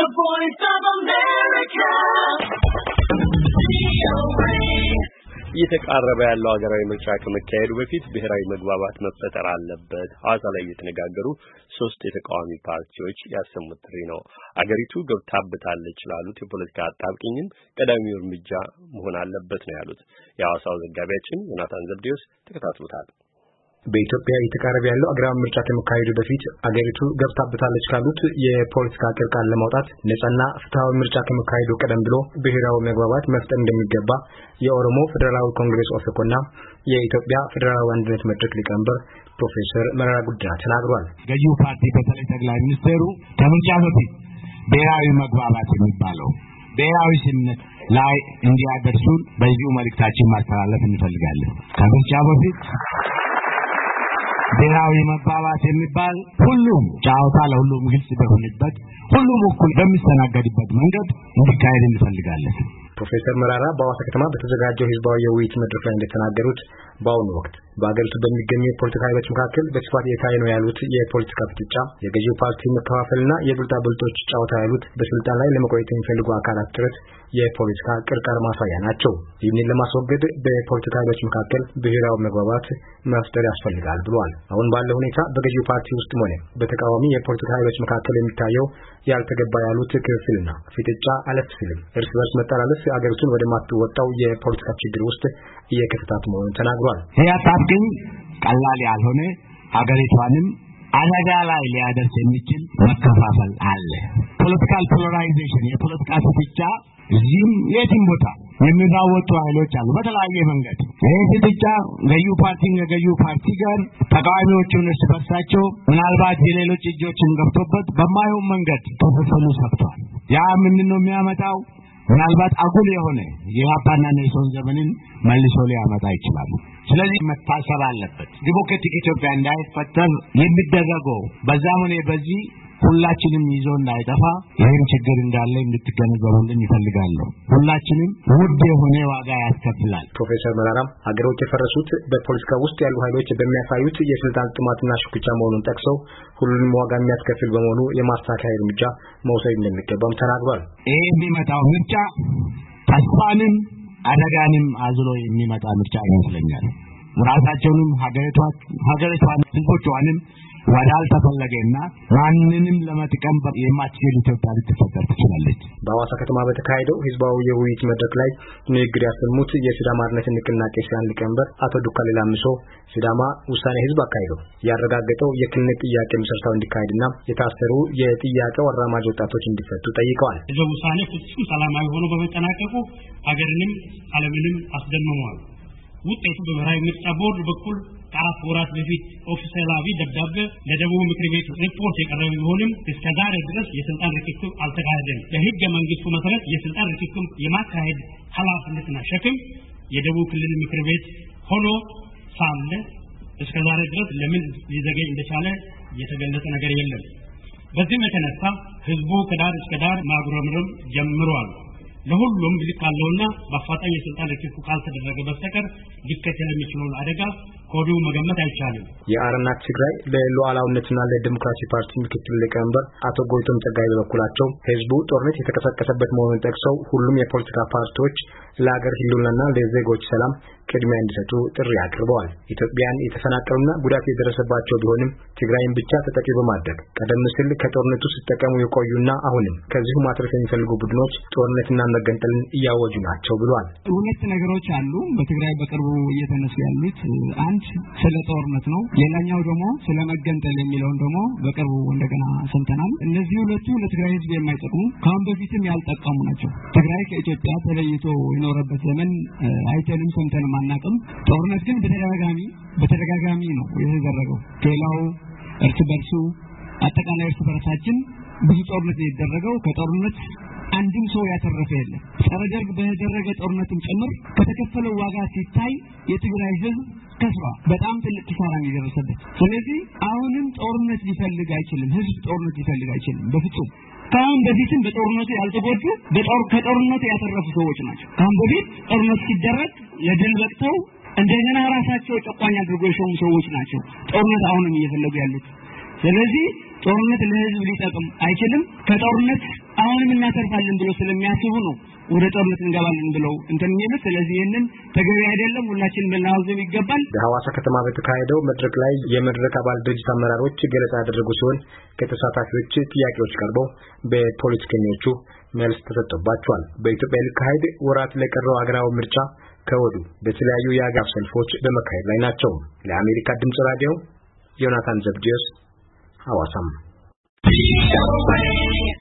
The Voice of America. እየተቃረበ ያለው ሀገራዊ ምርጫ ከመካሄዱ በፊት ብሔራዊ መግባባት መፈጠር አለበት። ሐዋሳ ላይ የተነጋገሩ 3 የተቃዋሚ ፓርቲዎች ያሰሙት ጥሪ ነው። አገሪቱ ገብታበታለች ላሉት የፖለቲካ አጣብቂኝም ቀዳሚው እርምጃ መሆን አለበት ነው ያሉት። የሐዋሳው ዘጋቢያችን ዮናታን ዘብዴዎስ ተከታትሎታል። በኢትዮጵያ የተቃረበ ያለው አገራዊ ምርጫ ከመካሄዱ በፊት አገሪቱ ገብታበታለች ካሉት የፖለቲካ ቅርቃር ለማውጣት ነፃና ፍትሃዊ ምርጫ ከመካሄዱ ቀደም ብሎ ብሔራዊ መግባባት መፍጠር እንደሚገባ የኦሮሞ ፌደራላዊ ኮንግሬስ ኦፌኮና የኢትዮጵያ ፌደራላዊ አንድነት መድረክ ሊቀመንበር ፕሮፌሰር መረራ ጉዲና ተናግረዋል። ገዢው ፓርቲ በተለይ ጠቅላይ ሚኒስትሩ ከምርጫ በፊት ብሔራዊ መግባባት የሚባለው ብሔራዊ ስምምነት ላይ እንዲያደርሱን በዚሁ መልእክታችን ማስተላለፍ እንፈልጋለን። ከምርጫ በፊት ብሔራዊ መግባባት የሚባል ሁሉም ጫውታ ለሁሉም ግልጽ በሆነበት ሁሉም እኩል በሚስተናገድበት መንገድ እንዲካሄድ እንፈልጋለን። ፕሮፌሰር መራራ በሐዋሳ ከተማ በተዘጋጀው ህዝባዊ የውይይት መድረክ ላይ እንደተናገሩት በአሁኑ ወቅት በአገሪቱ በሚገኙ የፖለቲካ ኃይሎች መካከል በስፋት የታየ ነው ያሉት የፖለቲካ ፍጥጫ የገዢው ፓርቲ መከፋፈልና የብልጣብልጦች ጫውታ ያሉት በስልጣን ላይ ለመቆየት የሚፈልጉ አካላት ጥረት የፖለቲካ ቅርቃር ማሳያ ናቸው። ይህንን ለማስወገድ በፖለቲካ ኃይሎች መካከል ብሔራዊ መግባባት መፍጠር ያስፈልጋል ብለዋል። አሁን ባለው ሁኔታ በገዢው ፓርቲ ውስጥ ሆነ በተቃዋሚ የፖለቲካ ኃይሎች መካከል የሚታየው ያልተገባ ያሉት ክፍልና ፍጥጫ አለፍ ሲልም እርስ በርስ መጠላለፍ አገሪቱን ወደ ማትወጣው የፖለቲካ ችግር ውስጥ እየከተታት መሆኑን ተናግሯል። ያጣብቂኝ ቀላል ያልሆነ አገሪቷንም አደጋ ላይ ሊያደርስ የሚችል መከፋፈል አለ። ፖለቲካል ፖላራይዜሽን የፖለቲካ ፍጥጫ እዚህም የትም ቦታ የሚራወጡ ኃይሎች አሉ በተለያየ መንገድ። ይህ ፍጥጫ ገዢው ፓርቲ ጋር ተቃዋሚዎቹን እርስ በርሳቸው ምናልባት የሌሎች እጆችን ገብቶበት በማይሆን መንገድ ተፈሰሉ ሰፍቷል። ያ ምንድነው የሚያመጣው? ምናልባት አጉል የሆነ የኢህአፓና ኔልሶን ዘመንን መልሶ ሊያመጣ ይችላል። ስለዚህ መታሰብ አለበት። ዲሞክራቲክ ኢትዮጵያ እንዳይፈጠር የሚደረገው በዛም ሆነ በዚህ ሁላችንም ይዞ እንዳይጠፋ ይህን ችግር እንዳለ እንድትገነዘቡልን ይፈልጋለሁ። ሁላችንም ውድ የሆነ ዋጋ ያስከፍላል። ፕሮፌሰር መራራም ሀገሮች የፈረሱት በፖለቲካ ውስጥ ያሉ ኃይሎች በሚያሳዩት የስልጣን ጥማትና ሽኩቻ መሆኑን ጠቅሰው ሁሉንም ዋጋ የሚያስከፍል በመሆኑ የማስተካከያ እርምጃ መውሰድ እንደሚገባም ተናግሯል። ይህ የሚመጣው ምርጫ ተስፋንም አደጋንም አዝሎ የሚመጣ ምርጫ ይመስለኛል። ራሳቸውንም ሀገሪቷን ህዝቦቿንም ወዳልተፈለገና ማንንም ለመጥቀም የማትችል ኢትዮጵያ ልትፈጠር ትችላለች። በሐዋሳ ከተማ በተካሄደው ህዝባዊ የውይይት መድረክ ላይ ንግግር ያሰሙት የሲዳማ አርነት ንቅናቄ ሲያን ሊቀመንበር አቶ ዱካሌ ላምሶ ሲዳማ ውሳኔ ህዝብ አካሂዶ ያረጋገጠው የክልል ጥያቄ መሰረታዊ እንዲካሄድና የታሰሩ የጥያቄው አራማጅ ወጣቶች እንዲፈቱ ጠይቀዋል። ህዝብ ውሳኔ ፍጹም ሰላማዊ ሆኖ በመጠናቀቁ ሀገርንም ዓለምንም አስደምሟል። ውጤቱ በብሔራዊ ምርጫ ቦርድ በኩል ከአራት ወራት በፊት ኦፊሴላዊ ደብዳቤ ለደቡብ ምክር ቤት ሪፖርት የቀረበ ቢሆንም እስከዛሬ ድረስ የስልጣን ርክክብ አልተካሄደም። በህገ መንግስቱ መሰረት የስልጣን ርክክብ የማካሄድ ኃላፊነትና ሸክም የደቡብ ክልል ምክር ቤት ሆኖ ሳለ እስከዛሬ ድረስ ለምን ሊዘገይ እንደቻለ የተገለጸ ነገር የለም። በዚህም የተነሳ ህዝቡ ከዳር እስከ ዳር ማጉረምረም ጀምሯል። ለሁሉም ልካለውና በአፋጣኝ የስልጣን ርክክብ ካልተደረገ በስተቀር ሊከተል የሚችለውን አደጋ ከወዲሁ መገመት አይቻልም። የአረና ትግራይ ለሉዓላዊነትና ለዲሞክራሲ ፓርቲ ምክትል ሊቀመንበር አቶ ጎይቶም ጸጋይ በበኩላቸው ህዝቡ ጦርነት የተቀሰቀሰበት መሆኑን ጠቅሰው ሁሉም የፖለቲካ ፓርቲዎች ለሀገር ህልውናና ለዜጎች ሰላም ቅድሚያ እንዲሰጡ ጥሪ አቅርበዋል። ኢትዮጵያን የተፈናቀሉና ጉዳት የደረሰባቸው ቢሆንም ትግራይን ብቻ ተጠቂ በማድረግ ቀደም ሲል ከጦርነቱ ሲጠቀሙ የቆዩና አሁንም ከዚሁ ማትረፍ የሚፈልጉ ቡድኖች ጦርነትና መገንጠልን እያወጁ ናቸው ብለዋል። ሁለት ነገሮች አሉ በትግራይ በቅርቡ እየተነሱ ያሉት። አንድ ስለ ጦርነት ነው፣ ሌላኛው ደግሞ ስለ መገንጠል የሚለውን ደግሞ በቅርቡ እንደገና ሰምተናል። እነዚህ ሁለቱ ለትግራይ ህዝብ የማይጠቅሙ ካሁን በፊትም ያልጠቀሙ ናቸው። ትግራይ ከኢትዮጵያ ተለይቶ የኖረበት ዘመን አይተንም ሰምተንም አናውቅም። ጦርነት ግን በተደጋጋሚ ነው የተደረገው። ሌላው እርስ በርሱ አጠቃላይ እርስ በርሳችን ብዙ ጦርነት የተደረገው ከጦርነት አንድም ሰው ያተረፈ የለም። ጸረ ደርግ በተደረገ ጦርነትም ጭምር ከተከፈለው ዋጋ ሲታይ የትግራይ ህዝብ ከስራ በጣም ትልቅ ኪሳራ የደረሰበት። ስለዚህ አሁንም ጦርነት ሊፈልግ አይችልም። ህዝብ ጦርነት ሊፈልግ አይችልም በፍጹም። ካሁን በፊትም በጦርነቱ ያልተጎዱ ከጦርነቱ ያተረፉ ሰዎች ናቸው። ካሁን በፊት ጦርነት ሲደረግ ለድል በቅተው እንደገና ራሳቸው ጨቋኝ አድርጎ የሾሙ ሰዎች ናቸው ጦርነት አሁንም እየፈለጉ ያሉት። ስለዚህ ጦርነት ለህዝብ ሊጠቅም አይችልም። ከጦርነት አሁን አሁንም እናተርፋለን ብለው ስለሚያስቡ ነው ወደ ጦርነት እንገባለን ብለው እንትን የሚሉት። ስለዚህ ይሄንን ተገቢ አይደለም፣ ሁላችንም ልናወግዘው ይገባል። በሐዋሳ ከተማ በተካሄደው መድረክ ላይ የመድረክ አባል ድርጅት አመራሮች ገለጻ ያደረጉ ሲሆን ከተሳታፊዎች ጥያቄዎች ቀርበው በፖለቲከኞቹ መልስ ተሰጥቶባቸዋል። በኢትዮጵያ ሊካሄድ ወራት ለቀረው አገራዊ ምርጫ ከወዱ በተለያዩ የአገር ሰልፎች በመካሄድ ላይ ናቸው። ለአሜሪካ ድምጽ ራዲዮ ዮናታን ዘብዲዮስ ሐዋሳም